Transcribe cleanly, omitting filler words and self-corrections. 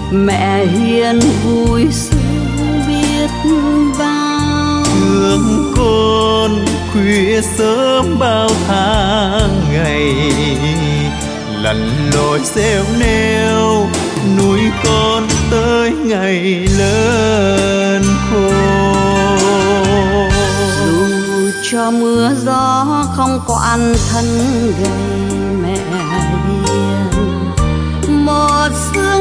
mẹ hiền vui sướng biết bao. Thương con khuya sớm bao tháng ngày, lặn lội xéo neo nuôi con tới ngày lớn khôn. Dù cho mưa gió không quản thân gầy mẹ hiền, một xưa